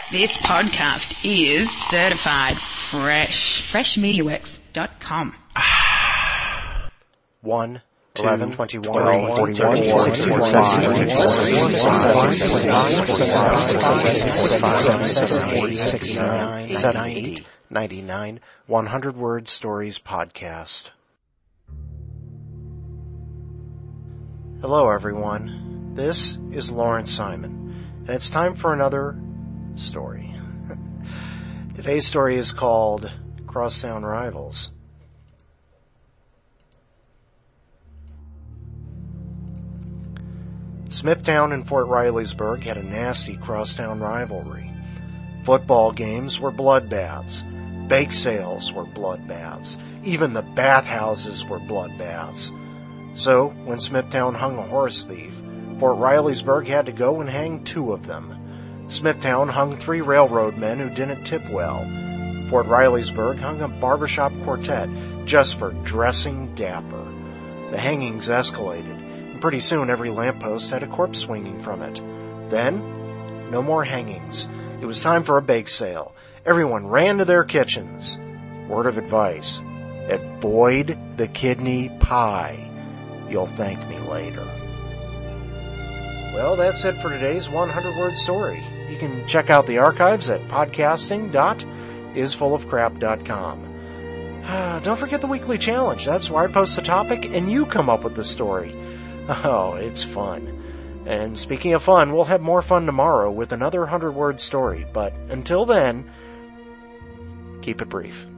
This podcast is certified fresh. FreshMediaWorks.com. 1, 11, 21, 41, 42, 69, 70, 99, 100 Word Stories Podcast. Hello everyone, this is Lawrence Simon, and it's time for another story. Today's story is called Crosstown Rivals. Smithtown and Fort Rileysburg had a nasty crosstown rivalry. Football games were bloodbaths. Bake sales were bloodbaths. Even the bathhouses were bloodbaths. So, when Smithtown hung a horse thief, Fort Rileysburg had to go and hang 2 of them. Smithtown hung 3 railroad men who didn't tip well. Fort Rileysburg hung a barbershop quartet just for dressing dapper. The hangings escalated. Pretty soon every lamppost had a corpse swinging from it. Then, no more hangings. It was time for a bake sale. Everyone ran to their kitchens. Word of advice: avoid the kidney pie. You'll thank me later. Well, that's it for today's 100-word story. You can check out the archives at podcasting.isfullofcrap.com. Don't forget the weekly challenge. That's where I post the topic and you come up with the story. Oh, it's fun. And speaking of fun, we'll have more fun tomorrow with another 100-word story. But until then, keep it brief.